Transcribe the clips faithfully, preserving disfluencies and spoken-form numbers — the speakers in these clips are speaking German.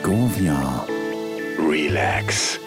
Argovia Relax.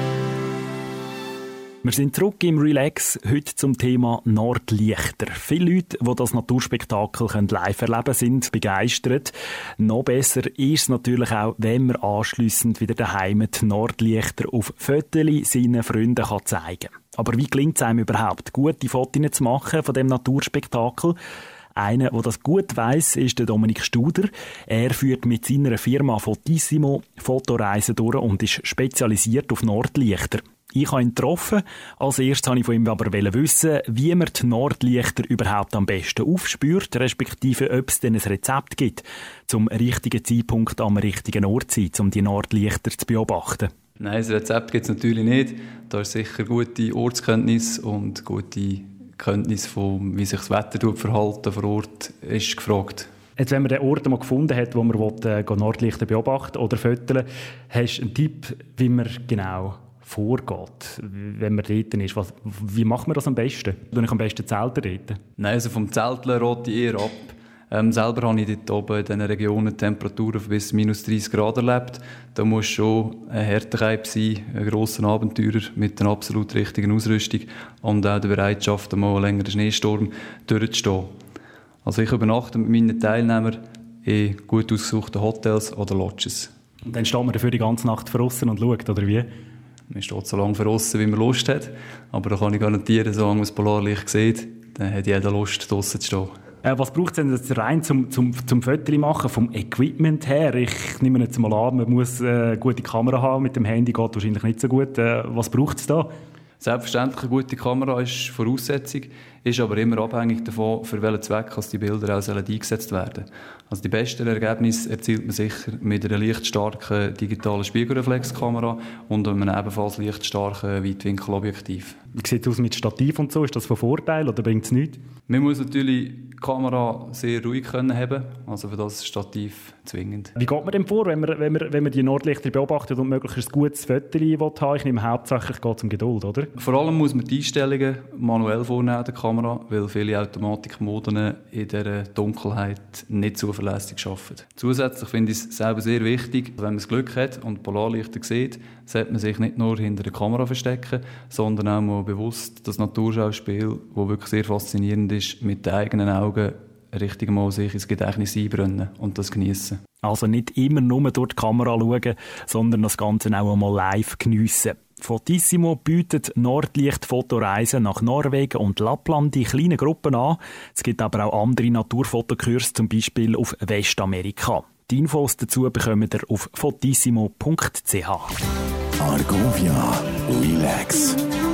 Wir sind zurück im Relax, heute zum Thema Nordlichter. Viele Leute, die das Naturspektakel live erleben können, sind begeistert. Noch besser ist es natürlich auch, wenn man anschliessend wieder daheim die Nordlichter auf Fotos seinen Freunden zeigen kann. Aber wie gelingt es einem überhaupt, gute Fotos zu machen von dem Naturspektakel? Einer, der das gut weiss, ist der Dominik Studer. Er führt mit seiner Firma Fotissimo Fotoreisen durch und ist spezialisiert auf Nordlichter. Ich habe ihn getroffen. Als erstes wollte ich von ihm aber wissen, wie man die Nordlichter überhaupt am besten aufspürt, respektive ob es denn ein Rezept gibt, zum richtigen Zeitpunkt am richtigen Ort zu sein, um die Nordlichter zu beobachten. Nein, das Rezept gibt es natürlich nicht. Da ist sicher gute Ortskenntnis und gute Kenntnis von, wie sich das Wetter verhalten vor Ort, ist gefragt. Jetzt, wenn man den Ort mal gefunden hat, wo man will, äh, Nordlichter beobachten oder fotografieren, hast du einen Tipp, wie man genau vorgeht, wenn man dort ist? Was, wie macht man das am besten? Tue ich am besten Zelten dort? Nein, also vom Zelteln rate ich eher ab. Ähm, selber habe ich dort oben in diesen Regionen Temperaturen von bis minus dreißig Grad erlebt. Da muss schon ein Härtekeib sein, ein grosser Abenteurer mit einer absolut richtigen Ausrüstung und auch der Bereitschaft, einmal einen längeren Schneesturm durchzustehen. Also ich übernachte mit meinen Teilnehmern in gut ausgesuchten Hotels oder Lodges. Und dann steht man dafür die ganze Nacht draussen und schaut, oder wie? Man steht so lange draussen, wie man Lust hat. Aber da kann ich garantieren, solange man das Polarlicht sieht, dann hat jeder Lust, draussen zu stehen. Äh, was braucht es denn jetzt rein zum, zum, zum Fotos machen, vom Equipment her? Ich nehme jetzt mal an, man muss äh, eine gute Kamera haben. Mit dem Handy geht wahrscheinlich nicht so gut. Äh, was braucht es da? Selbstverständlich, eine gute Kamera ist Voraussetzung, ist aber immer abhängig davon, für welchen Zweck die Bilder auch eingesetzt werden. Also die besten Ergebnisse erzielt man sicher mit einer lichtstarken digitalen Spiegelreflexkamera und einem ebenfalls lichtstarken Weitwinkelobjektiv. Wie sieht es aus mit Stativ und so? Ist das von Vorteil oder bringt es nichts? Man muss natürlich die Kamera sehr ruhig können haben, also für das Stativ zwingend. Wie geht man denn vor, wenn man, wenn man, wenn man die Nordlichter beobachtet und möglichst ein gutes Foto haben? Ich nehme hauptsächlich geht es um Geduld, oder? Vor allem muss man die Einstellungen manuell vornehmen, der Kamera, weil viele Automatikmoden in dieser Dunkelheit nicht zuverlässig arbeiten. Zusätzlich finde ich es selber sehr wichtig, wenn man das Glück hat und Polarlichter sieht, sollte man sich nicht nur hinter der Kamera verstecken, sondern auch mal bewusst das Naturschauspiel, das wirklich sehr faszinierend ist, mit den eigenen Augen richtig mal sich ins Gedächtnis einbrennen und das geniessen. Also nicht immer nur durch die Kamera schauen, sondern das Ganze auch einmal live geniessen. Fotissimo bietet Nordlicht-Fotoreisen nach Norwegen und Lappland in kleinen Gruppen an. Es gibt aber auch andere Naturfotokurse, zum Beispiel auf Westamerika. Die Infos dazu bekommt ihr auf fotissimo punkt c h. Argovia Relax.